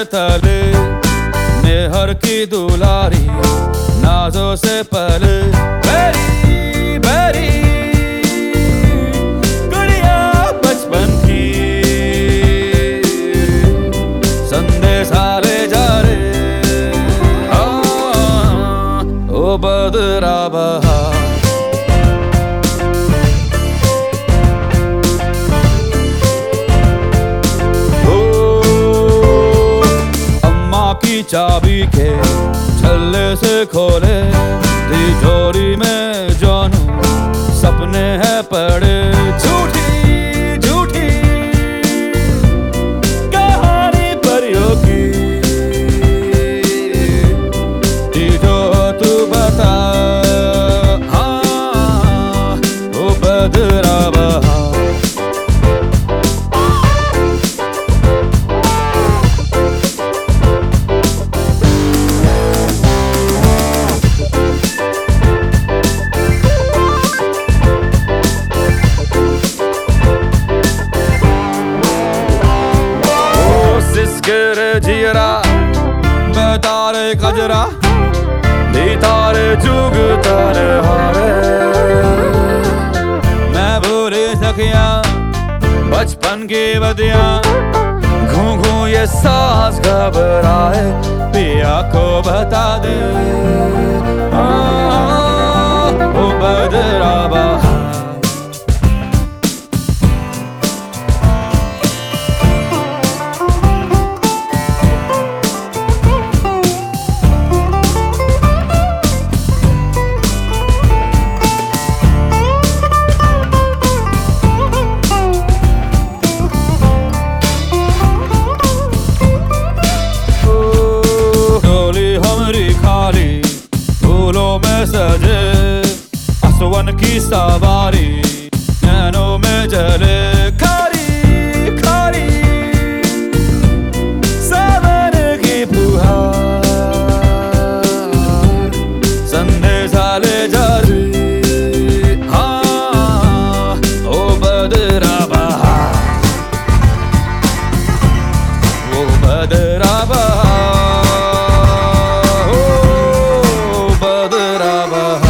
तले मेहर की दुलारी नाजों से पले बेरी बेरी गुड़िया बचपन की संदेशा ले जा रे ओ बदरा बहार की चाबी के छल्ले से खोले तिजोरी में जानू सपने हैं पड़े झूठी झूठी कहानी परियों की जो तू बता हाँ वो बदरा बहार जियरा बेतारे कजरा तारे जुग तारे हारे मैं भूल सकिया बचपन की बदियां घूं घूं ये सांस घबराए पिया को बता दे ओ बदरा बहार फूलों में सजे आसवन की सवारी नैनों में जले खारी खारी सावन की फुहार संदेशा ले जा रे हाँ ओ बदरा बहार ओ बदरा बहार बदरा बहार।